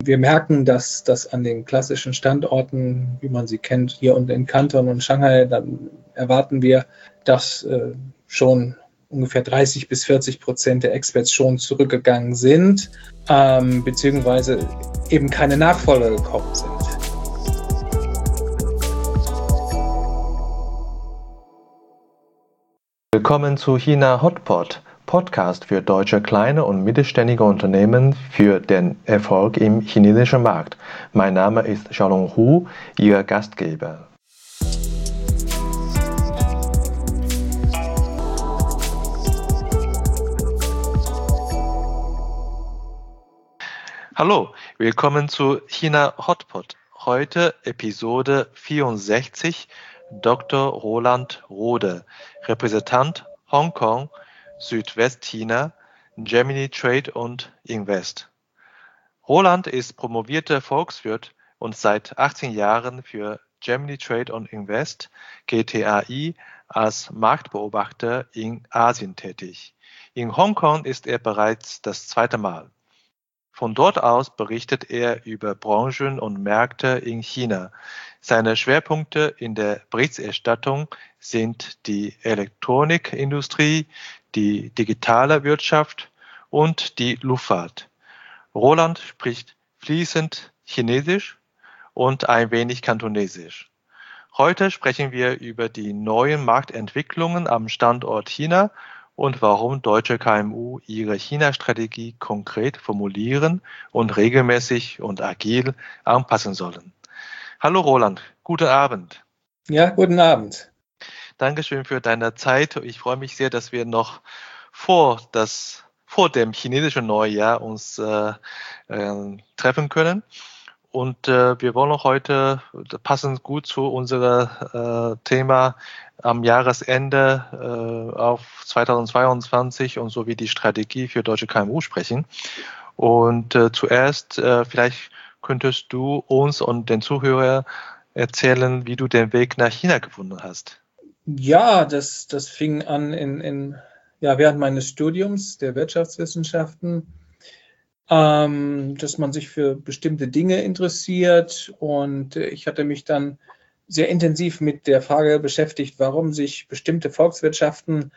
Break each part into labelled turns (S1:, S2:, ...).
S1: wir merken, dass an den klassischen Standorten, wie man sie kennt, hier und in Kanton und Shanghai, dann erwarten wir, dass schon ungefähr 30-40% der Expats schon zurückgegangen sind, beziehungsweise eben keine Nachfolger gekommen sind.
S2: Willkommen zu China Hotpot, Podcast für deutsche kleine und mittelständige Unternehmen für den Erfolg im chinesischen Markt. Mein Name ist Xiaolong Hu, Ihr Gastgeber. Hallo, willkommen zu China Hotpot. Heute Episode 64, Dr. Roland Rode, Repräsentant Hongkong, Südwestchina, Gemini Trade und Invest. Roland ist promovierter Volkswirt und seit 18 Jahren für Gemini Trade und Invest, GTAI, als Marktbeobachter in Asien tätig. In Hongkong ist er bereits das zweite Mal. Von dort aus berichtet er über Branchen und Märkte in China. Seine Schwerpunkte in der Berichterstattung sind die Elektronikindustrie, die digitale Wirtschaft und die Luftfahrt. Roland spricht fließend Chinesisch und ein wenig Kantonesisch. Heute sprechen wir über die neuen Marktentwicklungen am Standort China und warum deutsche KMU ihre China-Strategie konkret formulieren und regelmäßig und agil anpassen sollen. Hallo Roland, guten Abend.
S1: Ja, guten Abend.
S2: Dankeschön für deine Zeit. Ich freue mich sehr, dass wir noch vor dem chinesischen Neujahr uns treffen können. Und wir wollen auch heute, passend gut zu unserem Thema, am Jahresende auf 2022 und sowie die Strategie für deutsche KMU sprechen. Und zuerst, vielleicht könntest du uns und den Zuhörern erzählen, wie du den Weg nach China gefunden hast.
S1: Ja, das fing an während meines Studiums der Wirtschaftswissenschaften, dass man sich für bestimmte Dinge interessiert, und ich hatte mich dann sehr intensiv mit der Frage beschäftigt, warum sich bestimmte Volkswirtschaften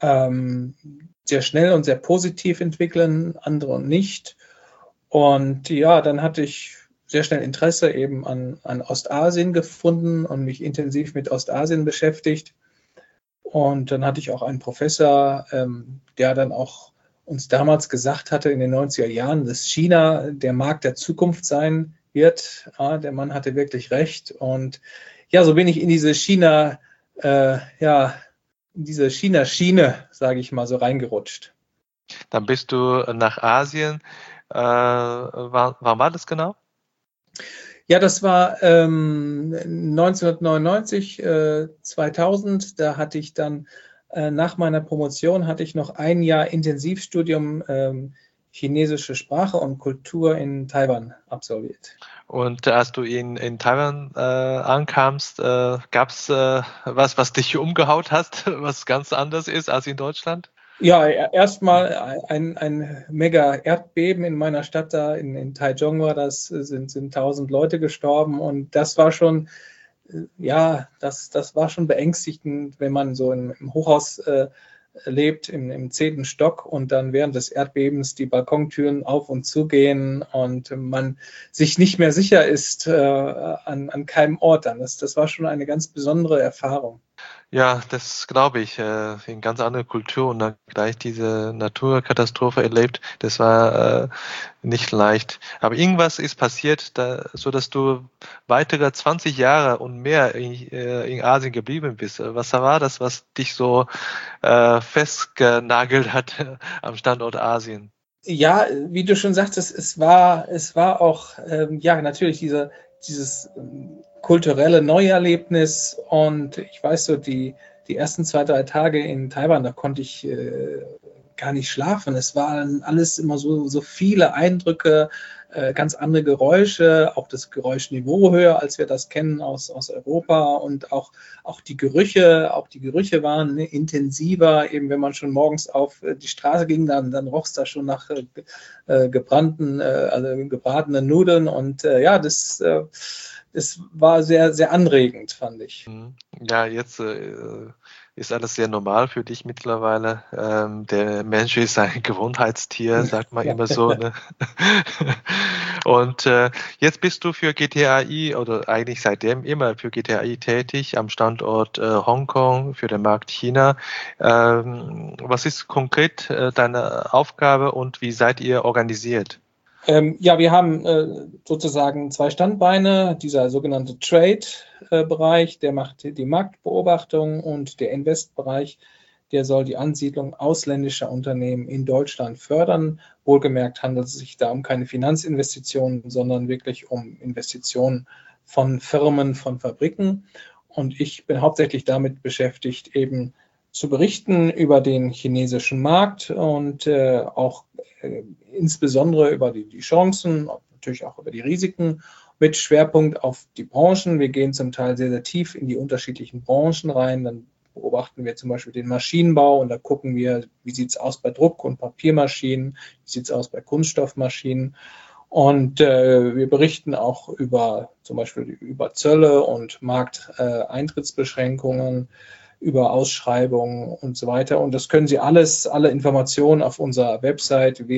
S1: sehr schnell und sehr positiv entwickeln, andere nicht. Und ja, dann hatte ich sehr schnell Interesse eben an Ostasien gefunden und mich intensiv mit Ostasien beschäftigt. Und dann hatte ich auch einen Professor, der dann auch uns damals gesagt hatte in den 90er Jahren, dass China der Markt der Zukunft sein wird. Ja, der Mann hatte wirklich recht. Und ja, so bin ich in diese China-Schiene, sage ich mal, so reingerutscht.
S2: Dann bist du nach Asien. Wann war das genau?
S1: Ja, das war 1999, 2000. Da hatte ich dann nach meiner Promotion noch ein Jahr Intensivstudium chinesische Sprache und Kultur in Taiwan absolviert.
S2: Und als du in Taiwan ankamst, gab es was dich umgehaut hast, was ganz anders ist als in Deutschland?
S1: Ja, erstmal ein mega Erdbeben in meiner Stadt da, in Taichung war das, sind 1000 Leute gestorben, und das war schon, das war schon beängstigend, wenn man so im Hochhaus lebt, im 10. Stock, und dann während des Erdbebens die Balkontüren auf und zu gehen und man sich nicht mehr sicher ist an keinem Ort dann. Das war schon eine ganz besondere Erfahrung.
S2: Ja, das glaube ich. In ganz andere Kultur und dann gleich diese Naturkatastrophe erlebt. Das war nicht leicht. Aber irgendwas ist passiert, so dass du weitere 20 Jahre und mehr in Asien geblieben bist. Was war das, was dich so festgenagelt hat am Standort Asien?
S1: Ja, wie du schon sagtest, es war auch natürlich dieses kulturelle Neuerlebnis, und ich weiß so, die ersten 2-3 Tage in Taiwan, da konnte ich gar nicht schlafen. Es waren alles immer so viele Eindrücke, ganz andere Geräusche, auch das Geräuschniveau höher, als wir das kennen aus Europa, und auch die Gerüche waren, ne, intensiver. Eben wenn man schon morgens auf die Straße ging, dann roch es da schon nach gebratenen Nudeln, und das war sehr, sehr anregend, fand ich.
S2: Ja, jetzt ist alles sehr normal für dich mittlerweile. Der Mensch ist ein Gewohnheitstier, sagt man immer so. Ne? Und jetzt bist du für GTAI oder eigentlich seitdem immer für GTAI tätig am Standort Hongkong für den Markt China. Was ist konkret deine Aufgabe und wie seid ihr organisiert?
S1: Wir haben sozusagen zwei Standbeine. Dieser sogenannte Trade-Bereich, der macht die Marktbeobachtung, und der Invest-Bereich, der soll die Ansiedlung ausländischer Unternehmen in Deutschland fördern. Wohlgemerkt handelt es sich da um keine Finanzinvestitionen, sondern wirklich um Investitionen von Firmen, von Fabriken. Und ich bin hauptsächlich damit beschäftigt, eben zu berichten über den chinesischen Markt und auch insbesondere über die Chancen, natürlich auch über die Risiken, mit Schwerpunkt auf die Branchen. Wir gehen zum Teil sehr, sehr tief in die unterschiedlichen Branchen rein. Dann beobachten wir zum Beispiel den Maschinenbau, und da gucken wir, wie sieht es aus bei Druck- und Papiermaschinen, wie sieht es aus bei Kunststoffmaschinen. Und wir berichten auch zum Beispiel über Zölle und Markteintrittsbeschränkungen, über Ausschreibungen und so weiter. Und das können Sie alle Informationen auf unserer Website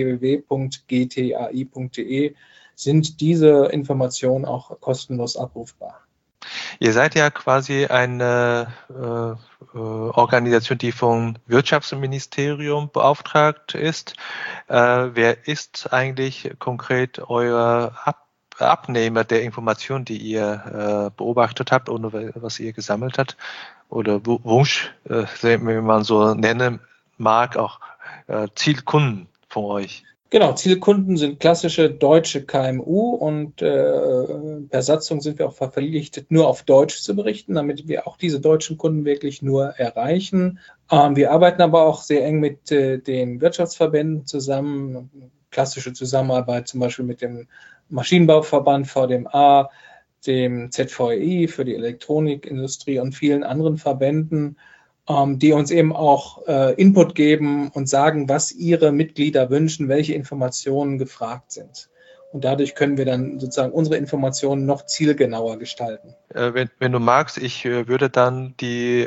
S1: www.gtai.de, sind diese Informationen auch kostenlos abrufbar.
S2: Ihr seid ja quasi eine Organisation, die vom Wirtschaftsministerium beauftragt ist. Wer ist eigentlich konkret euer Abnehmer der Informationen, die ihr beobachtet habt oder was ihr gesammelt habt? Oder Wunsch, wenn man so nennen mag, auch Zielkunden von euch?
S1: Genau, Zielkunden sind klassische deutsche KMU, und per Satzung sind wir auch verpflichtet, nur auf Deutsch zu berichten, damit wir auch diese deutschen Kunden wirklich nur erreichen. Wir arbeiten aber auch sehr eng mit den Wirtschaftsverbänden zusammen. Klassische Zusammenarbeit zum Beispiel mit dem Maschinenbauverband VDMA, dem ZVEI für die Elektronikindustrie und vielen anderen Verbänden, die uns eben auch Input geben und sagen, was ihre Mitglieder wünschen, welche Informationen gefragt sind. Und dadurch können wir dann sozusagen unsere Informationen noch zielgenauer gestalten.
S2: Wenn du magst, ich würde dann die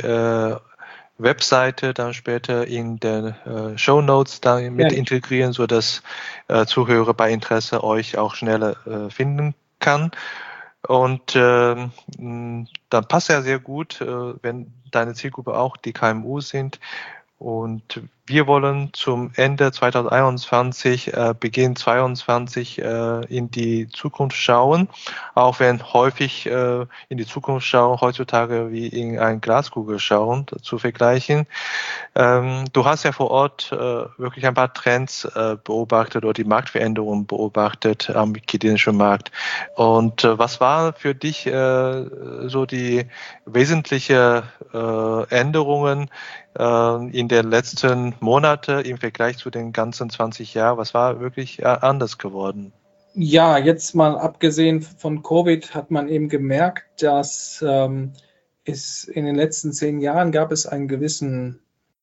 S2: Webseite dann später in den Shownotes dann mit integrieren, sodass Zuhörer bei Interesse euch auch schneller finden kann. Und dann passt ja sehr gut, wenn deine Zielgruppe auch die KMU sind. Und wir wollen zum Ende 2021, Beginn 2022 in die Zukunft schauen, auch wenn häufig in die Zukunft schauen heutzutage wie in ein Glaskugel schauen zu vergleichen. Du hast ja vor Ort wirklich ein paar Trends beobachtet oder die Marktveränderungen beobachtet am chinesischen Markt. Und was war für dich so die wesentliche Änderungen in den letzten Monaten im Vergleich zu den ganzen 20 Jahren? Was war wirklich anders geworden?
S1: Ja, jetzt mal abgesehen von Covid hat man eben gemerkt, dass es in den letzten 10 Jahren gab es einen gewissen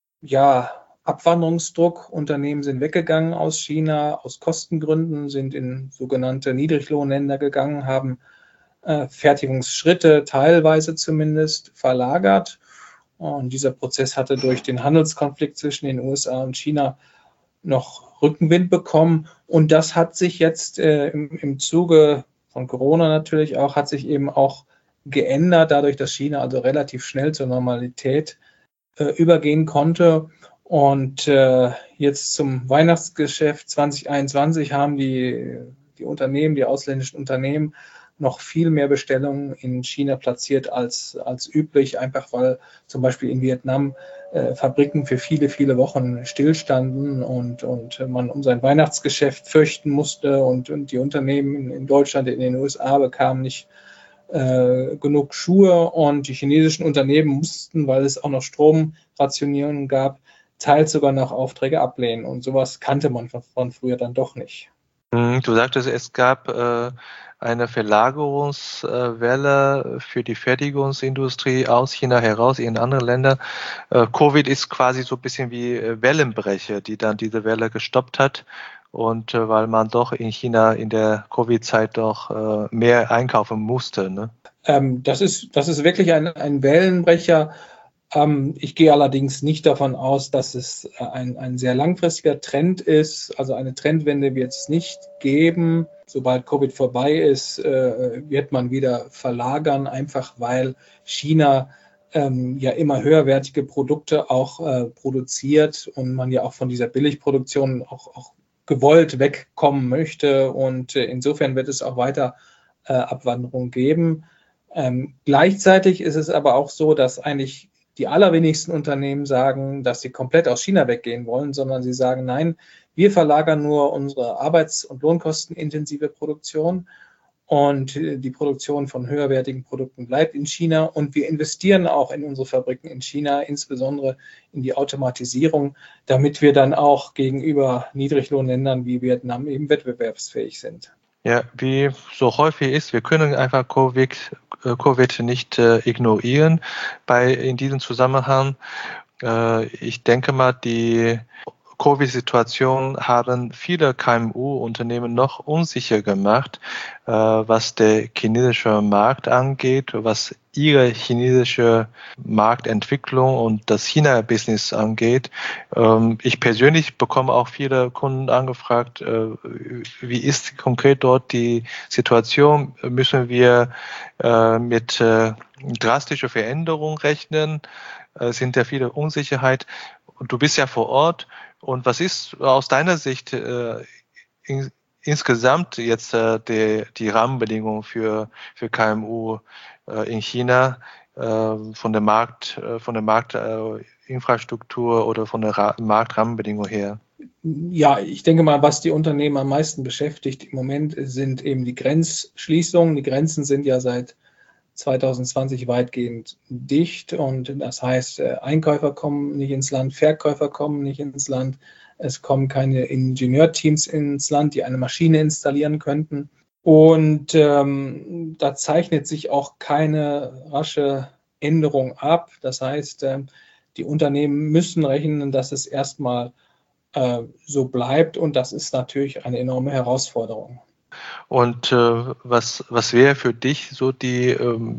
S1: Abwanderungsdruck. Unternehmen sind weggegangen aus China, aus Kostengründen, sind in sogenannte Niedriglohnländer gegangen, haben Fertigungsschritte teilweise zumindest verlagert. Und dieser Prozess hatte durch den Handelskonflikt zwischen den USA und China noch Rückenwind bekommen. Und das hat sich jetzt im Zuge von Corona natürlich auch, hat sich eben auch geändert, dadurch, dass China also relativ schnell zur Normalität übergehen konnte. Und jetzt zum Weihnachtsgeschäft 2021 haben die Unternehmen, die ausländischen Unternehmen, noch viel mehr Bestellungen in China platziert als üblich, einfach weil zum Beispiel in Vietnam Fabriken für viele, viele Wochen stillstanden und man um sein Weihnachtsgeschäft fürchten musste, und die Unternehmen in Deutschland, in den USA bekamen nicht genug Schuhe, und die chinesischen Unternehmen mussten, weil es auch noch Stromrationierungen gab, teils sogar noch Aufträge ablehnen. Und sowas kannte man von früher dann doch nicht.
S2: Du sagtest, es gab eine Verlagerungswelle für die Fertigungsindustrie aus China heraus in andere Länder. Covid ist quasi so ein bisschen wie Wellenbrecher, die dann diese Welle gestoppt hat. Und weil man doch in China in der Covid-Zeit doch mehr einkaufen musste. Ne?
S1: Das ist wirklich ein Wellenbrecher. Ich gehe allerdings nicht davon aus, dass es ein sehr langfristiger Trend ist. Also eine Trendwende wird es nicht geben. Sobald Covid vorbei ist, wird man wieder verlagern, einfach weil China ja immer höherwertige Produkte auch produziert und man ja auch von dieser Billigproduktion auch gewollt wegkommen möchte. Und insofern wird es auch weiter Abwanderung geben. Gleichzeitig ist es aber auch so, dass eigentlich die allerwenigsten Unternehmen sagen, dass sie komplett aus China weggehen wollen, sondern sie sagen, nein, wir verlagern nur unsere arbeits- und lohnkostenintensive Produktion und die Produktion von höherwertigen Produkten bleibt in China und wir investieren auch in unsere Fabriken in China, insbesondere in die Automatisierung, damit wir dann auch gegenüber Niedriglohnländern wie Vietnam eben wettbewerbsfähig sind.
S2: Ja, wie so häufig ist, wir können einfach Covid nicht ignorieren in diesem Zusammenhang. Ich denke mal, die Covid-Situation haben viele KMU-Unternehmen noch unsicher gemacht, was der chinesische Markt angeht, was ihre chinesische Marktentwicklung und das China-Business angeht. Ich persönlich bekomme auch viele Kunden angefragt, wie ist konkret dort die Situation? Müssen wir mit drastischer Veränderung rechnen? Sind ja viele Unsicherheit. Und du bist ja vor Ort. Und was ist aus deiner Sicht insgesamt jetzt die Rahmenbedingungen für KMU in China von der Marktinfrastruktur oder von der Marktrahmenbedingung her?
S1: Ja, ich denke mal, was die Unternehmen am meisten beschäftigt im Moment sind eben die Grenzschließungen. Die Grenzen sind ja seit 2020 weitgehend dicht und das heißt, Einkäufer kommen nicht ins Land, Verkäufer kommen nicht ins Land, es kommen keine Ingenieurteams ins Land, die eine Maschine installieren könnten und da zeichnet sich auch keine rasche Änderung ab. Das heißt, die Unternehmen müssen rechnen, dass es erstmal so bleibt und das ist natürlich eine enorme Herausforderung.
S2: Und was wäre für dich so die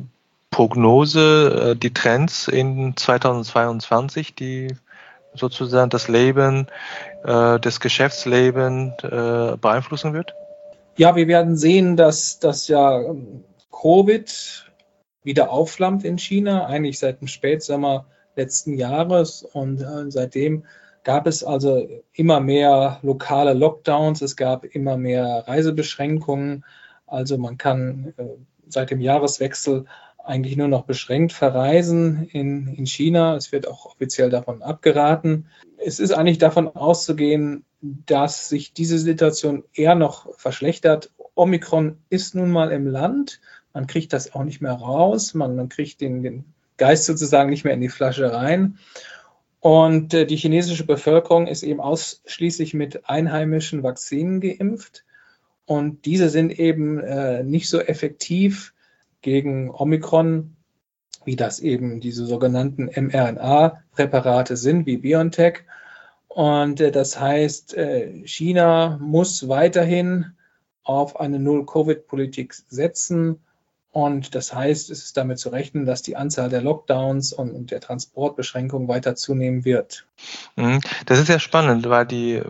S2: Prognose, die Trends in 2022, die sozusagen das Leben, das Geschäftsleben beeinflussen wird?
S1: Ja, wir werden sehen, dass das ja Covid wieder aufflammt in China, eigentlich seit dem Spätsommer letzten Jahres und seitdem gab es also immer mehr lokale Lockdowns, es gab immer mehr Reisebeschränkungen. Also man kann seit dem Jahreswechsel eigentlich nur noch beschränkt verreisen in China. Es wird auch offiziell davon abgeraten. Es ist eigentlich davon auszugehen, dass sich diese Situation eher noch verschlechtert. Omikron ist nun mal im Land. Man kriegt das auch nicht mehr raus. Man kriegt den Geist sozusagen nicht mehr in die Flasche rein. Und die chinesische Bevölkerung ist eben ausschließlich mit einheimischen Vakzinen geimpft. Und diese sind eben nicht so effektiv gegen Omikron, wie das eben diese sogenannten mRNA-Präparate sind, wie BioNTech. Und das heißt, China muss weiterhin auf eine Null-Covid-Politik setzen. Und das heißt, es ist damit zu rechnen, dass die Anzahl der Lockdowns und der Transportbeschränkungen weiter zunehmen wird.
S2: Das ist ja spannend, weil die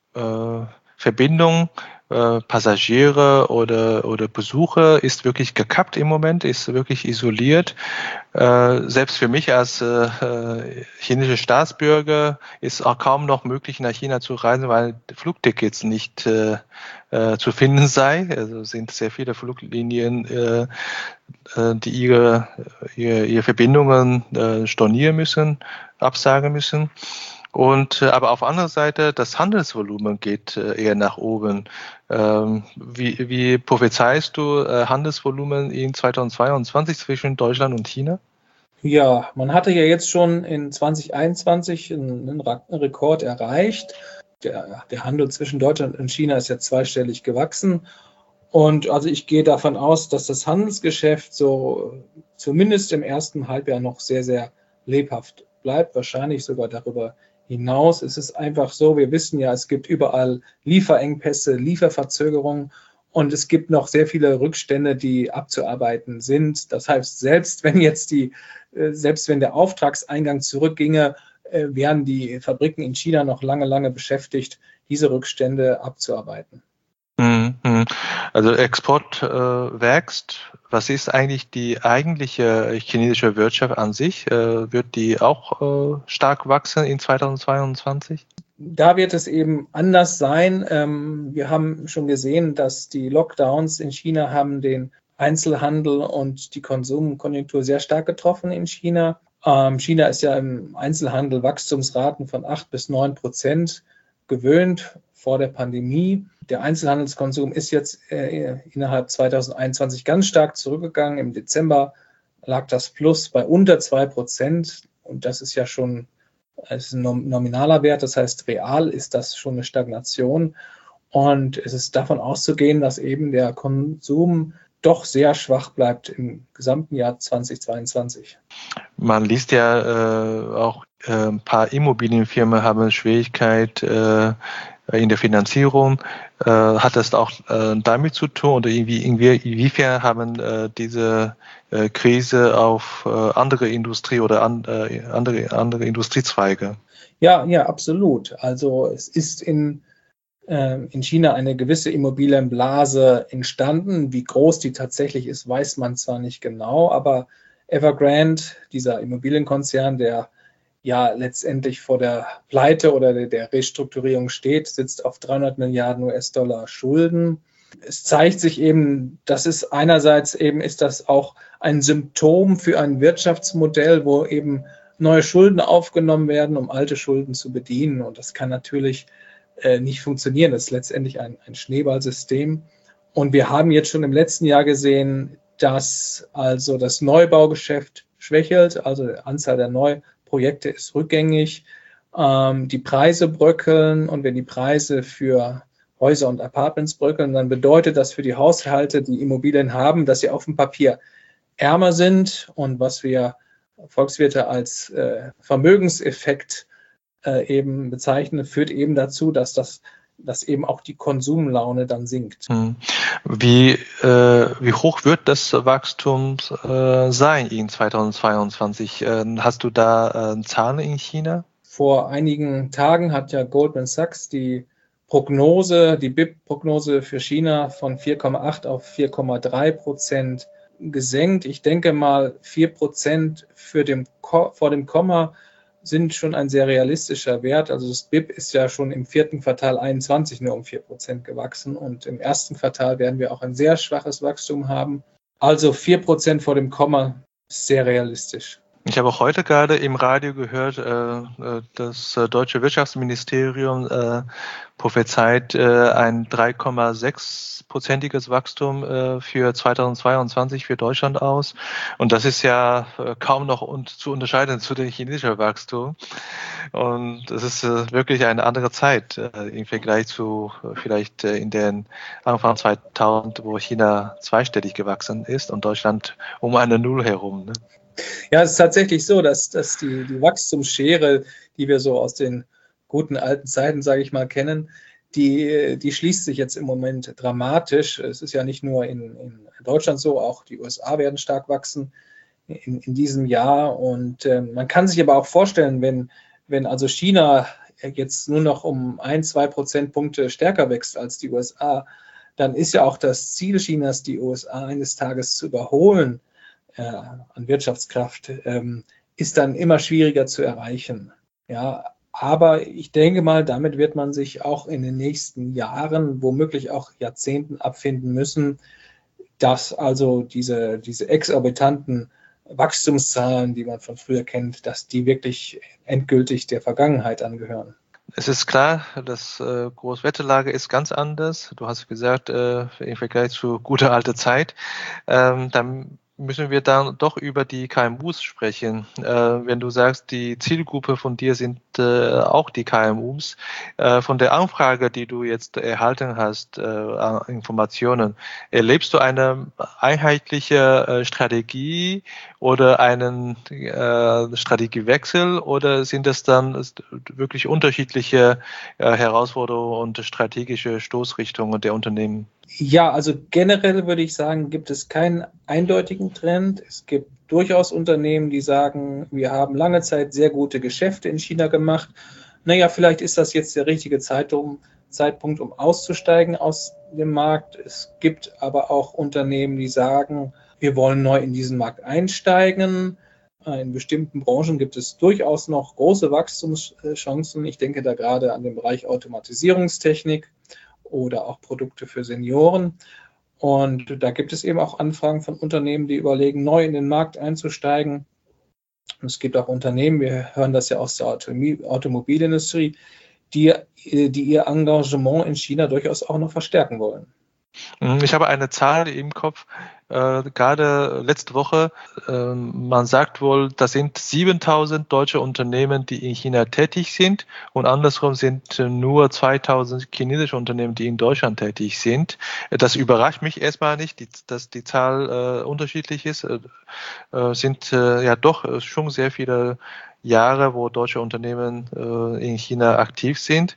S2: Verbindung Passagiere oder Besucher ist wirklich gekappt im Moment, ist wirklich isoliert. Selbst für mich als chinesischer Staatsbürger ist auch kaum noch möglich, nach China zu reisen, weil Flugtickets nicht zu finden sei. Also sind sehr viele Fluglinien, die ihre Verbindungen stornieren müssen, absagen müssen. Und aber auf der anderen Seite, das Handelsvolumen geht eher nach oben. Wie prophezeist du Handelsvolumen in 2022 zwischen Deutschland und China?
S1: Ja, man hatte ja jetzt schon in 2021 einen Rekord erreicht. Der Handel zwischen Deutschland und China ist ja zweistellig gewachsen. Und also ich gehe davon aus, dass das Handelsgeschäft so zumindest im ersten Halbjahr noch sehr, sehr lebhaft bleibt, wahrscheinlich sogar darüber hinaus. Es ist einfach so, wir wissen ja, es gibt überall Lieferengpässe, Lieferverzögerungen und es gibt noch sehr viele Rückstände, die abzuarbeiten sind. Das heißt, selbst wenn der Auftragseingang zurückginge, wären die Fabriken in China noch lange, lange beschäftigt, diese Rückstände abzuarbeiten.
S2: Also Export wächst. Was ist eigentlich die eigentliche chinesische Wirtschaft an sich? Wird die auch stark wachsen in 2022?
S1: Da wird es eben anders sein. Wir haben schon gesehen, dass die Lockdowns in China haben den Einzelhandel und die Konsumkonjunktur sehr stark getroffen in China. China ist ja im Einzelhandel Wachstumsraten von 8-9% gewöhnt vor der Pandemie. Der Einzelhandelskonsum ist jetzt innerhalb 2021 ganz stark zurückgegangen. Im Dezember lag das Plus bei unter 2% und das ist ja schon ein nominaler Wert, das heißt real ist das schon eine Stagnation und es ist davon auszugehen, dass eben der Konsum doch sehr schwach bleibt im gesamten Jahr 2022.
S2: Man liest ja auch, ein paar Immobilienfirmen haben Schwierigkeit in der Finanzierung. Hat das auch damit zu tun oder inwiefern haben diese Krise auf andere Industrie oder andere Industriezweige?
S1: Ja, absolut. Also es ist in China eine gewisse Immobilienblase entstanden. Wie groß die tatsächlich ist, weiß man zwar nicht genau, aber Evergrande, dieser Immobilienkonzern, der ja letztendlich vor der Pleite oder der Restrukturierung steht, sitzt auf 300 Milliarden US-Dollar Schulden. Es zeigt sich eben, ist das auch ein Symptom für ein Wirtschaftsmodell, wo eben neue Schulden aufgenommen werden, um alte Schulden zu bedienen. Und das kann natürlich nicht funktionieren. Das ist letztendlich ein Schneeballsystem. Und wir haben jetzt schon im letzten Jahr gesehen, dass also das Neubaugeschäft schwächelt, also die Anzahl der Neuprojekte ist rückgängig, die Preise bröckeln und wenn die Preise für Häuser und Apartments bröckeln, dann bedeutet das für die Haushalte, die Immobilien haben, dass sie auf dem Papier ärmer sind und was wir Volkswirte als Vermögenseffekt eben bezeichnen, führt eben dazu, dass eben auch die Konsumlaune dann sinkt.
S2: Wie hoch wird das Wachstum sein in 2022? Hast du da Zahlen in China?
S1: Vor einigen Tagen hat ja Goldman Sachs die BIP-Prognose für China von 4,8 auf 4,3% gesenkt. Ich denke mal, 4% vor dem Komma sind schon ein sehr realistischer Wert. Also das BIP ist ja schon im vierten Quartal 21 nur um 4% gewachsen und im ersten Quartal werden wir auch ein sehr schwaches Wachstum haben. Also 4% vor dem Komma ist sehr realistisch.
S2: Ich habe auch heute gerade im Radio gehört, das deutsche Wirtschaftsministerium prophezeit ein 3,6-prozentiges Wachstum für 2022 für Deutschland aus. Und das ist ja kaum noch zu unterscheiden zu dem chinesischen Wachstum. Und das ist wirklich eine andere Zeit im Vergleich zu vielleicht in den Anfang 2000, wo China zweistellig gewachsen ist und Deutschland um eine Null herum. Ne?
S1: Ja, es ist tatsächlich so, dass die Wachstumsschere, die wir so aus den guten alten Zeiten, sage ich mal, kennen, die schließt sich jetzt im Moment dramatisch. Es ist ja nicht nur in Deutschland so, auch die USA werden stark wachsen in diesem Jahr. Und man kann sich aber auch vorstellen, wenn also China jetzt nur noch um 1-2 Prozentpunkte stärker wächst als die USA, dann ist ja auch das Ziel Chinas, die USA eines Tages zu überholen, an Wirtschaftskraft, ist dann immer schwieriger zu erreichen. Ja, aber ich denke mal, damit wird man sich auch in den nächsten Jahren, womöglich auch Jahrzehnten abfinden müssen, dass also diese exorbitanten Wachstumszahlen, die man von früher kennt, dass die wirklich endgültig der Vergangenheit angehören.
S2: Es ist klar, das Großwetterlage ist ganz anders. Du hast gesagt, im Vergleich zu guter alter Zeit. Dann müssen wir dann doch über die KMUs sprechen. Wenn du sagst, die Zielgruppe von dir sind auch die KMUs, von der Anfrage, die du jetzt erhalten hast, an Informationen, erlebst du eine einheitliche Strategie oder einen Strategiewechsel oder sind es dann wirklich unterschiedliche Herausforderungen und strategische Stoßrichtungen der Unternehmen?
S1: Ja, also generell würde ich sagen, gibt es keinen eindeutigen Trend. Es gibt durchaus Unternehmen, die sagen, wir haben lange Zeit sehr gute Geschäfte in China gemacht. Naja, vielleicht ist das jetzt der richtige Zeitpunkt, um auszusteigen aus dem Markt. Es gibt aber auch Unternehmen, die sagen, wir wollen neu in diesen Markt einsteigen. In bestimmten Branchen gibt es durchaus noch große Wachstumschancen. Ich denke da gerade an den Bereich Automatisierungstechnik oder auch Produkte für Senioren. Und da gibt es eben auch Anfragen von Unternehmen, die überlegen, neu in den Markt einzusteigen. Und es gibt auch Unternehmen, wir hören das ja aus der Automobilindustrie, die ihr Engagement in China durchaus auch noch verstärken wollen.
S2: Ich habe eine Zahl im Kopf, gerade letzte Woche, man sagt wohl, das sind 7.000 deutsche Unternehmen, die in China tätig sind und andersrum sind nur 2.000 chinesische Unternehmen, die in Deutschland tätig sind. Das überrascht mich erstmal nicht, dass die Zahl unterschiedlich ist. Sind ja doch schon sehr viele Jahre, wo deutsche Unternehmen in China aktiv sind.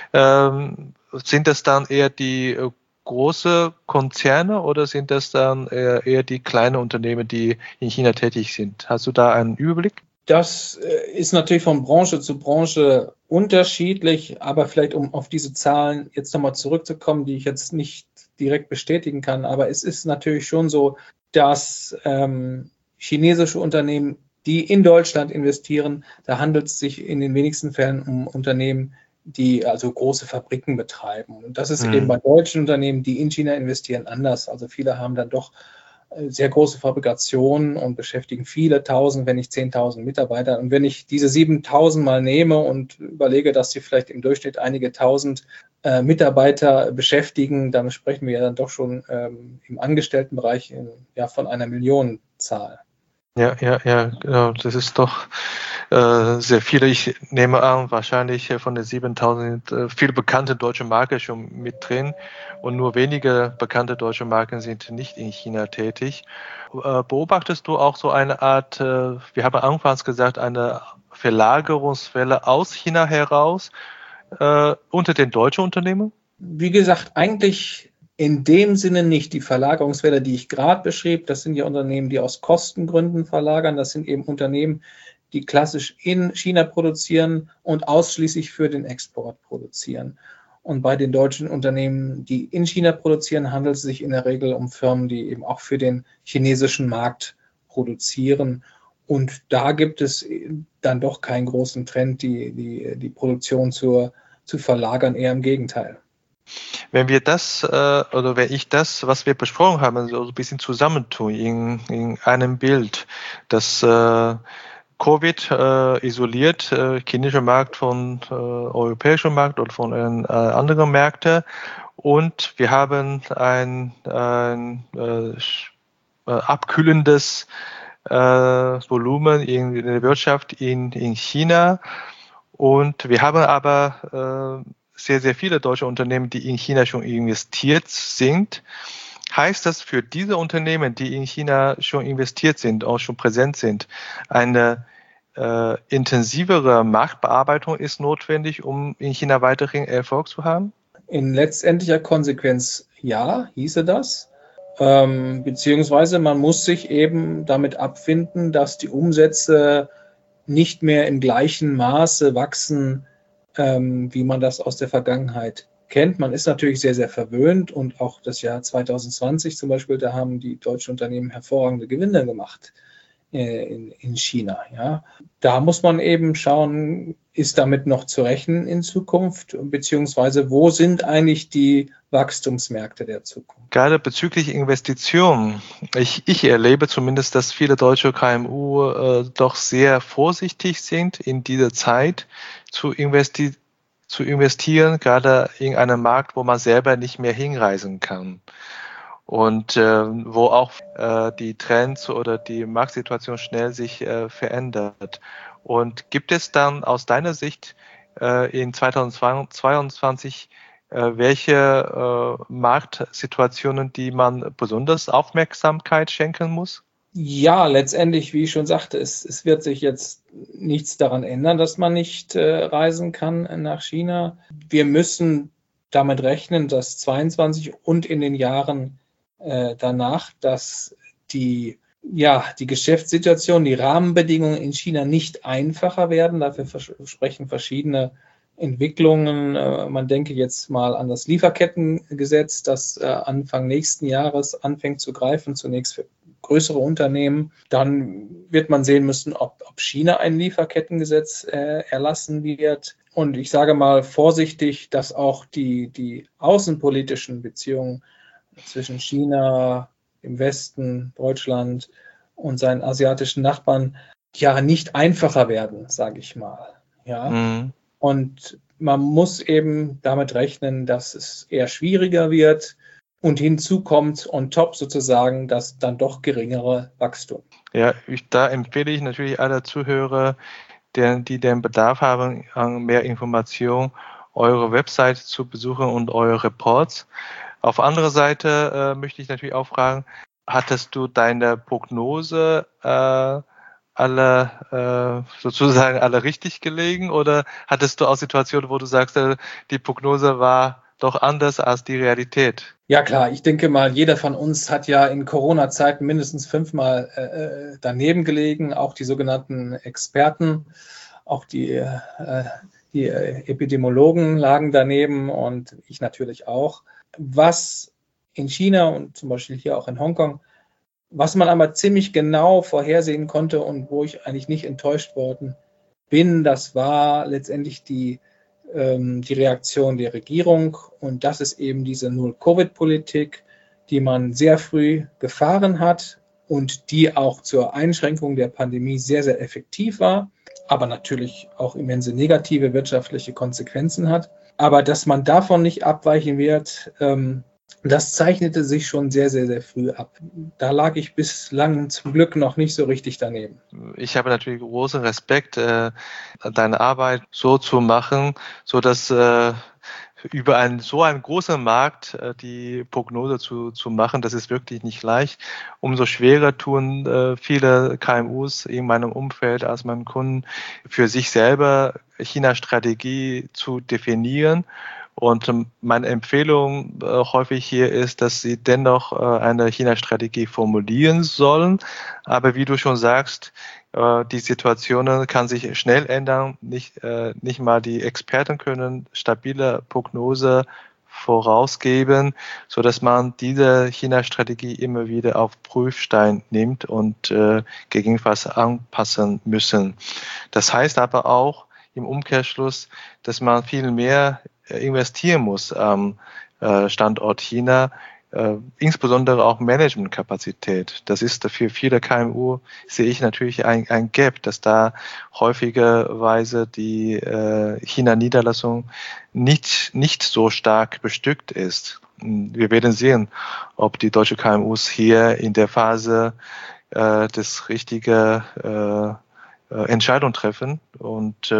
S2: Sind das dann eher die große Konzerne oder sind das dann eher die kleinen Unternehmen, die in China tätig sind? Hast du da einen Überblick?
S1: Das ist natürlich von Branche zu Branche unterschiedlich, aber vielleicht um auf diese Zahlen jetzt nochmal zurückzukommen, die ich jetzt nicht direkt bestätigen kann, aber es ist natürlich schon so, dass chinesische Unternehmen, die in Deutschland investieren, da handelt es sich in den wenigsten Fällen um Unternehmen, die also große Fabriken betreiben. Und das ist eben bei deutschen Unternehmen, die in China investieren, anders. Also viele haben dann doch sehr große Fabrikationen und beschäftigen viele Tausend, wenn nicht 10.000 Mitarbeiter. Und wenn ich diese 7.000 mal nehme und überlege, dass sie vielleicht im Durchschnitt einige tausend Mitarbeiter beschäftigen, dann sprechen wir ja dann doch schon im Angestelltenbereich von einer Millionenzahl.
S2: Ja, genau. Das ist doch sehr viele. Ich nehme an, wahrscheinlich von den 7.000 sind viele bekannte deutsche Marken schon mit drin und nur wenige bekannte deutsche Marken sind nicht in China tätig. Beobachtest du auch so eine Art, wir haben anfangs gesagt, eine Verlagerungswelle aus China heraus unter den deutschen Unternehmen?
S1: Wie gesagt, eigentlich in dem Sinne nicht. Die Verlagerungswelle, die ich gerade beschrieb, das sind ja Unternehmen, die aus Kostengründen verlagern. Das sind eben Unternehmen, die klassisch in China produzieren und ausschließlich für den Export produzieren. Und bei den deutschen Unternehmen, die in China produzieren, handelt es sich in der Regel um Firmen, die eben auch für den chinesischen Markt produzieren. Und da gibt es dann doch keinen großen Trend, die Produktion zu verlagern, eher im Gegenteil.
S2: Wenn wir das oder wenn ich das, was wir besprochen haben, so ein bisschen zusammentun in einem Bild, dass Covid isoliert chinesischer Markt von europäischem Markt oder von anderen Märkten und wir haben ein abkühlendes Volumen in der Wirtschaft in China und wir haben aber sehr, sehr viele deutsche Unternehmen, die in China schon investiert sind. Heißt das für diese Unternehmen, die in China schon investiert sind, auch schon präsent sind, eine intensivere Marktbearbeitung ist notwendig, um in China weiterhin Erfolg zu haben?
S1: In letztendlicher Konsequenz ja, hieße das. Beziehungsweise man muss sich eben damit abfinden, dass die Umsätze nicht mehr im gleichen Maße wachsen, wie man das aus der Vergangenheit kennt. Man ist natürlich sehr, sehr verwöhnt und auch das Jahr 2020 zum Beispiel, da haben die deutschen Unternehmen hervorragende Gewinne gemacht in China. Ja. Da muss man eben schauen, ist damit noch zu rechnen in Zukunft, beziehungsweise wo sind eigentlich die Wachstumsmärkte der Zukunft?
S2: Gerade bezüglich Investitionen. Ich erlebe zumindest, dass viele deutsche KMU doch sehr vorsichtig sind in dieser Zeit zu investieren, gerade in einem Markt, wo man selber nicht mehr hinreisen kann. und wo auch die Trends oder die Marktsituation schnell sich verändert. Und gibt es dann aus deiner Sicht in 2022 welche Marktsituationen, die man besonders Aufmerksamkeit schenken muss?
S1: Ja, letztendlich, wie ich schon sagte, es wird sich jetzt nichts daran ändern, dass man nicht reisen kann nach China. Wir müssen damit rechnen, dass 22 und in den Jahren danach, dass die Geschäftssituation, die Rahmenbedingungen in China nicht einfacher werden. Dafür sprechen verschiedene Entwicklungen. Man denke jetzt mal an das Lieferkettengesetz, das Anfang nächsten Jahres anfängt zu greifen, zunächst für größere Unternehmen. Dann wird man sehen müssen, ob China ein Lieferkettengesetz erlassen wird. Und ich sage mal vorsichtig, dass auch die außenpolitischen Beziehungen zwischen China, im Westen, Deutschland und seinen asiatischen Nachbarn ja nicht einfacher werden, sage ich mal. Ja.
S2: Mhm.
S1: Und man muss eben damit rechnen, dass es eher schwieriger wird und hinzu kommt on top sozusagen das dann doch geringere Wachstum.
S2: Ja, da empfehle ich natürlich alle Zuhörer, die den Bedarf haben an mehr Information, eure Website zu besuchen und eure Reports. Auf andere Seite möchte ich natürlich auch fragen, hattest du deine Prognose sozusagen alle richtig gelegen oder hattest du auch Situationen, wo du sagst, die Prognose war doch anders als die Realität?
S1: Ja klar, ich denke mal, jeder von uns hat ja in Corona-Zeiten mindestens 5-mal daneben gelegen, auch die sogenannten Experten, auch die Epidemiologen lagen daneben und ich natürlich auch. Was in China und zum Beispiel hier auch in Hongkong, was man aber ziemlich genau vorhersehen konnte und wo ich eigentlich nicht enttäuscht worden bin, das war letztendlich die Reaktion der Regierung. Und das ist eben diese Null-Covid-Politik, die man sehr früh gefahren hat und die auch zur Einschränkung der Pandemie sehr, sehr effektiv war, aber natürlich auch immense negative wirtschaftliche Konsequenzen hat. Aber dass man davon nicht abweichen wird, das zeichnete sich schon sehr, sehr, sehr früh ab. Da lag ich bislang zum Glück noch nicht so richtig daneben.
S2: Ich habe natürlich großen Respekt, deine Arbeit so zu machen, so dass über so einen großen Markt die Prognose zu machen, das ist wirklich nicht leicht. Umso schwerer tun viele KMUs in meinem Umfeld als meinen Kunden für sich selber China-Strategie zu definieren. Und meine Empfehlung häufig hier ist, dass sie dennoch eine China-Strategie formulieren sollen. Aber wie du schon sagst, die Situationen kann sich schnell ändern. Nicht mal die Experten können stabile Prognose vorausgeben, so dass man diese China-Strategie immer wieder auf Prüfstein nimmt und gegebenenfalls anpassen müssen. Das heißt aber auch im Umkehrschluss, dass man viel mehr investieren muss am Standort China, insbesondere auch Managementkapazität. Das ist für viele KMU, sehe ich natürlich ein Gap, dass da häufigerweise die China-Niederlassung nicht so stark bestückt ist. Wir werden sehen, ob die deutsche KMUs hier in der Phase das richtige Entscheidung treffen und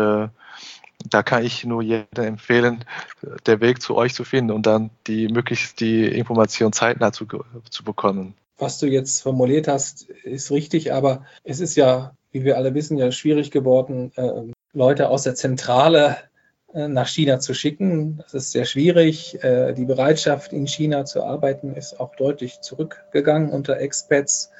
S2: da kann ich nur jedem empfehlen, der Weg zu euch zu finden und dann möglichst die Information zeitnah zu bekommen.
S1: Was du jetzt formuliert hast, ist richtig, aber es ist ja, wie wir alle wissen, ja schwierig geworden, Leute aus der Zentrale nach China zu schicken. Das ist sehr schwierig. Die Bereitschaft, in China zu arbeiten, ist auch deutlich zurückgegangen unter Expats.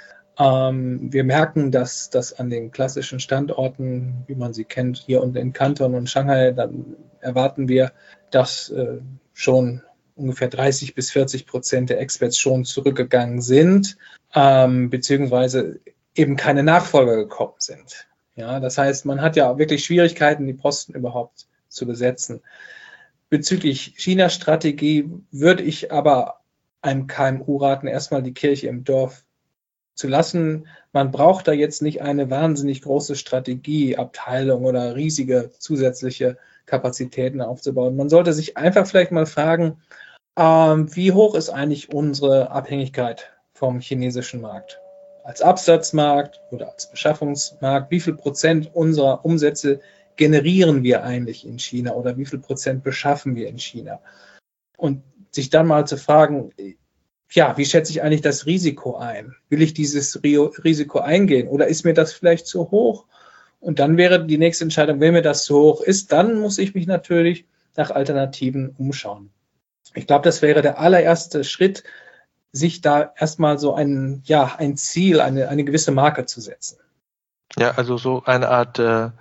S1: Wir merken, dass das an den klassischen Standorten, wie man sie kennt, hier und in Kanton und Shanghai, dann erwarten wir, dass schon ungefähr 30-40% der Expats schon zurückgegangen sind, beziehungsweise eben keine Nachfolger gekommen sind. Ja, das heißt, man hat ja wirklich Schwierigkeiten, die Posten überhaupt zu besetzen. Bezüglich China-Strategie würde ich aber einem KMU raten, erstmal die Kirche im Dorf zu lassen. Man braucht da jetzt nicht eine wahnsinnig große Strategieabteilung oder riesige zusätzliche Kapazitäten aufzubauen. Man sollte sich einfach vielleicht mal fragen, Wie hoch ist eigentlich unsere Abhängigkeit vom chinesischen Markt? Als Absatzmarkt oder als Beschaffungsmarkt? Wie viel Prozent unserer Umsätze generieren wir eigentlich in China oder wie viel Prozent beschaffen wir in China? Und sich dann mal zu fragen, ja, wie schätze ich eigentlich das Risiko ein? Will ich dieses Risiko eingehen oder ist mir das vielleicht zu hoch? Und dann wäre die nächste Entscheidung, wenn mir das zu hoch ist, dann muss ich mich natürlich nach Alternativen umschauen. Ich glaube, das wäre der allererste Schritt, sich da erstmal so ein Ziel, eine gewisse Marke zu setzen.
S2: Ja, also so eine Art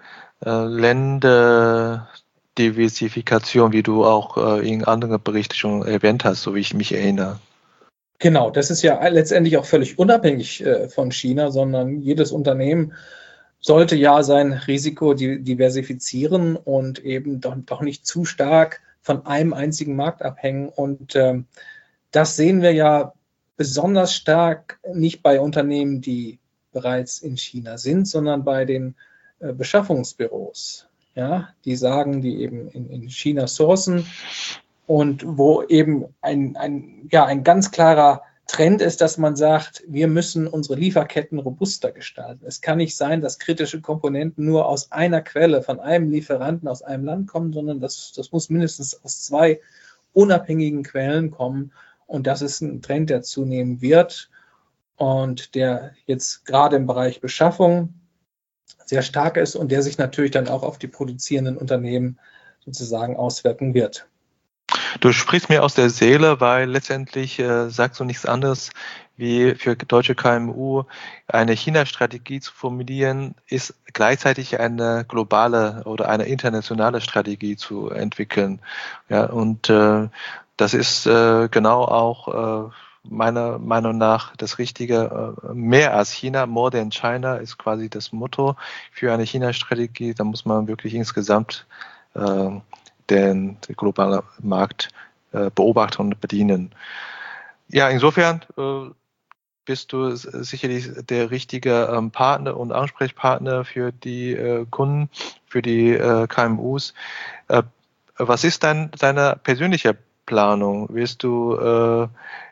S2: Länderdiversifikation, wie du auch in anderen Berichten schon erwähnt hast, so wie ich mich erinnere.
S1: Genau, das ist ja letztendlich auch völlig unabhängig von China, sondern jedes Unternehmen sollte ja sein Risiko diversifizieren und eben doch nicht zu stark von einem einzigen Markt abhängen. Und das sehen wir ja besonders stark nicht bei Unternehmen, die bereits in China sind, sondern bei den Beschaffungsbüros, ja, die eben in China sourcen und wo eben ein ganz klarer Trend ist, dass man sagt, wir müssen unsere Lieferketten robuster gestalten. Es kann nicht sein, dass kritische Komponenten nur aus einer Quelle, von einem Lieferanten aus einem Land kommen, sondern das muss mindestens aus 2 unabhängigen Quellen kommen. Und das ist ein Trend, der zunehmen wird und der jetzt gerade im Bereich Beschaffung sehr stark ist und der sich natürlich dann auch auf die produzierenden Unternehmen sozusagen auswirken wird.
S2: Du sprichst mir aus der Seele, weil letztendlich sagst du nichts anderes, wie für deutsche KMU eine China-Strategie zu formulieren, ist gleichzeitig eine globale oder eine internationale Strategie zu entwickeln. Ja, und das ist genau auch meiner Meinung nach das Richtige. Mehr als China, more than China ist quasi das Motto für eine China-Strategie. Da muss man wirklich insgesamt den globalen Markt beobachten und bedienen. Ja, insofern bist du sicherlich der richtige Partner und Ansprechpartner für die Kunden, für die KMUs. Was ist deine persönliche Planung? Willst du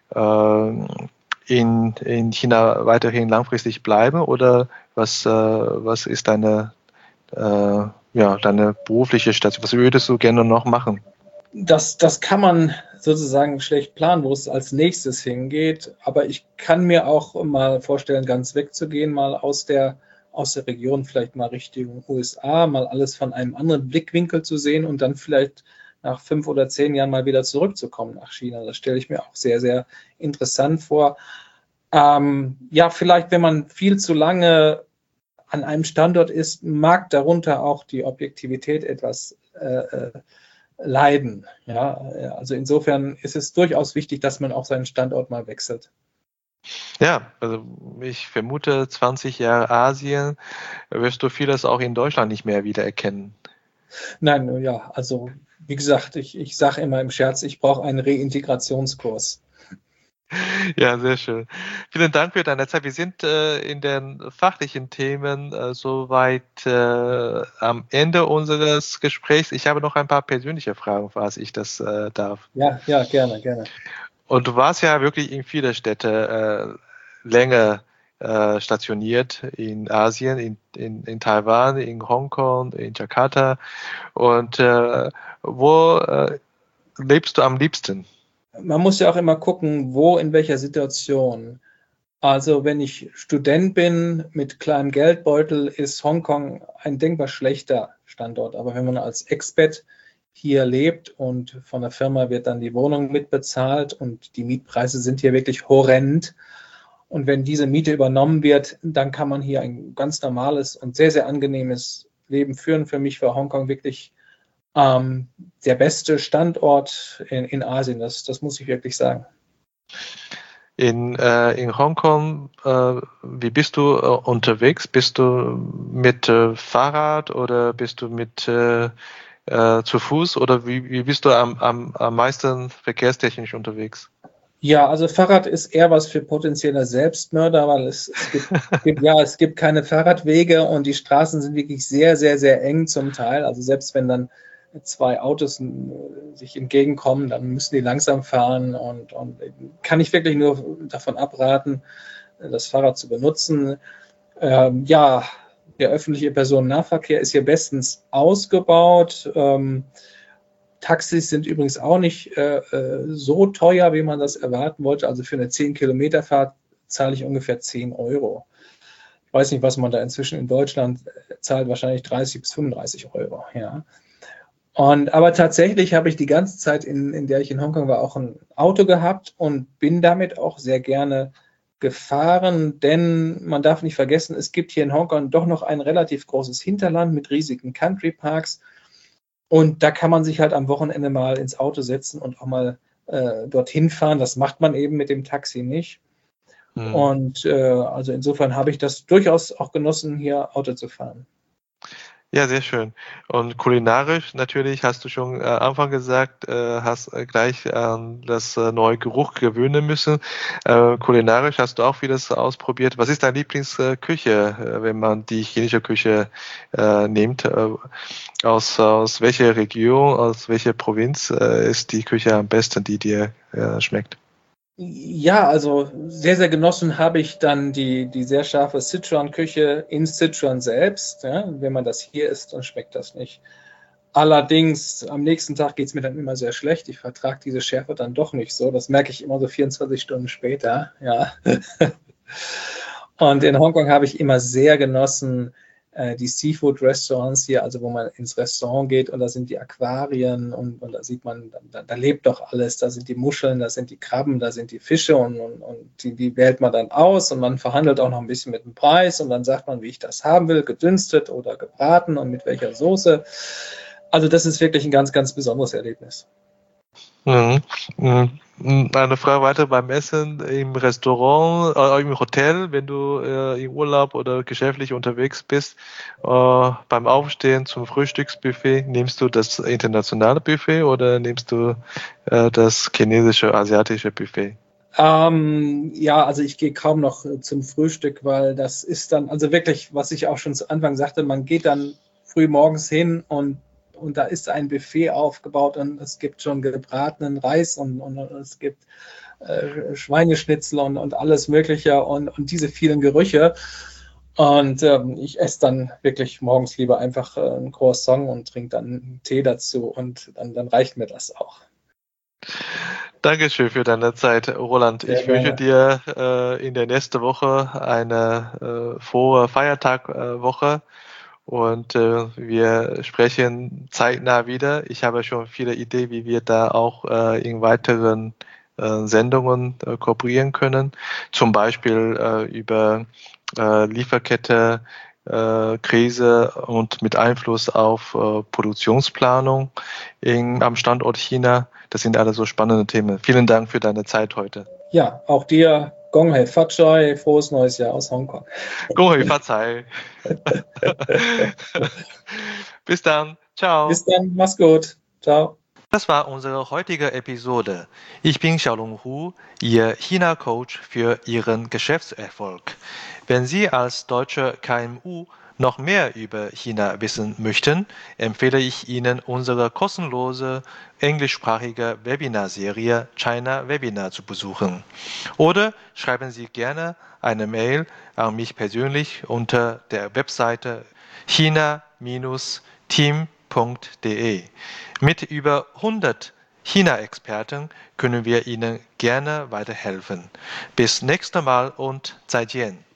S2: in China weiterhin langfristig bleiben oder was ist deine berufliche Station? Was würdest du gerne noch machen?
S1: Das kann man sozusagen schlecht planen, wo es als nächstes hingeht. Aber ich kann mir auch mal vorstellen, ganz wegzugehen, mal aus der Region, vielleicht mal Richtung USA, mal alles von einem anderen Blickwinkel zu sehen und dann vielleicht nach 5 oder 10 Jahren mal wieder zurückzukommen nach China. Das stelle ich mir auch sehr, sehr interessant vor. Vielleicht, wenn man viel zu lange an einem Standort ist, mag darunter auch die Objektivität etwas leiden. Ja, also insofern ist es durchaus wichtig, dass man auch seinen Standort mal wechselt.
S2: Ja, also ich vermute, 20 Jahre Asien wirst du vieles auch in Deutschland nicht mehr wiedererkennen.
S1: Nein, ja, also wie gesagt, ich sage immer im Scherz, ich brauche einen Reintegrationskurs.
S2: Ja, sehr schön. Vielen Dank für deine Zeit. Wir sind in den fachlichen Themen soweit am Ende unseres Gesprächs. Ich habe noch ein paar persönliche Fragen, falls ich das darf.
S1: Ja, gerne.
S2: Und du warst ja wirklich in viele Städte länger stationiert in Asien, in Taiwan, in Hongkong, in Jakarta. Und wo lebst du am liebsten?
S1: Man muss ja auch immer gucken, wo, in welcher Situation. Also wenn ich Student bin mit kleinem Geldbeutel, ist Hongkong ein denkbar schlechter Standort. Aber wenn man als Expat hier lebt und von der Firma wird dann die Wohnung mitbezahlt und die Mietpreise sind hier wirklich horrend. Und wenn diese Miete übernommen wird, dann kann man hier ein ganz normales und sehr, sehr angenehmes Leben führen. Für mich war Hongkong wirklich der beste Standort in Asien. Das muss ich wirklich sagen.
S2: In Hongkong, wie bist du unterwegs? Bist du mit Fahrrad oder bist du mit zu Fuß oder wie bist du am meisten verkehrstechnisch unterwegs?
S1: Ja, also Fahrrad ist eher was für potenzielle Selbstmörder, weil es gibt keine Fahrradwege und die Straßen sind wirklich sehr, sehr, sehr eng zum Teil. Also selbst wenn dann 2 Autos sich entgegenkommen, dann müssen die langsam fahren und kann ich wirklich nur davon abraten, das Fahrrad zu benutzen. Ja, der öffentliche Personennahverkehr ist hier bestens ausgebaut. Taxis sind übrigens auch nicht so teuer, wie man das erwarten wollte. Also für eine 10-Kilometer-Fahrt zahle ich ungefähr 10 Euro. Ich weiß nicht, was man da inzwischen in Deutschland zahlt, wahrscheinlich 30 bis 35 Euro. Ja. Aber tatsächlich habe ich die ganze Zeit, in der ich in Hongkong war, auch ein Auto gehabt und bin damit auch sehr gerne gefahren, denn man darf nicht vergessen, es gibt hier in Hongkong doch noch ein relativ großes Hinterland mit riesigen Country Parks und da kann man sich halt am Wochenende mal ins Auto setzen und auch mal dorthin fahren. Das macht man eben mit dem Taxi nicht. Und also insofern habe ich das durchaus auch genossen, hier Auto zu fahren.
S2: Ja, sehr schön. Und kulinarisch natürlich, hast du schon am Anfang gesagt, hast gleich an das neue Geruch gewöhnen müssen. Kulinarisch hast du auch vieles ausprobiert. Was ist deine Lieblingsküche, wenn man die chinesische Küche nimmt? Aus welcher Region, aus welcher Provinz ist die Küche am besten, die dir schmeckt?
S1: Ja, also sehr, sehr genossen habe ich dann die sehr scharfe Sichuan-Küche in Sichuan selbst. Ja. Wenn man das hier isst, dann schmeckt das nicht. Allerdings, am nächsten Tag geht es mir dann immer sehr schlecht. Ich vertrage diese Schärfe dann doch nicht so. Das merke ich immer so 24 Stunden später. Ja. Und in Hongkong habe ich immer sehr genossen, die Seafood-Restaurants hier, also wo man ins Restaurant geht und da sind die Aquarien und da sieht man, da lebt doch alles, da sind die Muscheln, da sind die Krabben, da sind die Fische und die wählt man dann aus und man verhandelt auch noch ein bisschen mit dem Preis und dann sagt man, wie ich das haben will, gedünstet oder gebraten und mit welcher Soße. Also das ist wirklich ein ganz, ganz besonderes Erlebnis.
S2: Mhm. Eine Frage weiter beim Essen im Restaurant, im Hotel, wenn du im Urlaub oder geschäftlich unterwegs bist, beim Aufstehen zum Frühstücksbuffet, nimmst du das internationale Buffet oder nimmst du das chinesische, asiatische Buffet?
S1: Ja, also ich gehe kaum noch zum Frühstück, weil das ist dann, also wirklich, was ich auch schon zu Anfang sagte, man geht dann früh morgens hin und da ist ein Buffet aufgebaut und es gibt schon gebratenen Reis und es gibt Schweineschnitzel und alles Mögliche und diese vielen Gerüche. Und ich esse dann wirklich morgens lieber einfach ein Croissant und trinke dann einen Tee dazu und dann reicht mir das auch.
S2: Dankeschön für deine Zeit, Roland.
S1: Sehr
S2: Ich wünsche
S1: gerne.
S2: dir in der nächsten Woche eine frohe Feiertagwoche. Und wir sprechen zeitnah wieder. Ich habe schon viele Ideen, wie wir da auch in weiteren Sendungen kooperieren können. Zum Beispiel über Lieferkette, Krise und mit Einfluss auf Produktionsplanung am Standort China. Das sind alle so spannende Themen. Vielen Dank für deine Zeit heute.
S1: Ja, auch dir Gong Hei Fat Choi, frohes neues Jahr aus Hongkong.
S2: Gong Hei Fat Cai. Bis dann. Ciao.
S1: Bis dann, mach's gut. Ciao.
S2: Das war unsere heutige Episode. Ich bin Xiaolong Hu, Ihr China-Coach für Ihren Geschäftserfolg. Wenn Sie als deutsche KMU noch mehr über China wissen möchten, empfehle ich Ihnen unsere kostenlose englischsprachige Webinarserie China Webinar zu besuchen. Oder schreiben Sie gerne eine Mail an mich persönlich unter der Webseite china-team.de. Mit über 100 China-Experten können wir Ihnen gerne weiterhelfen. Bis nächstes Mal und 再见.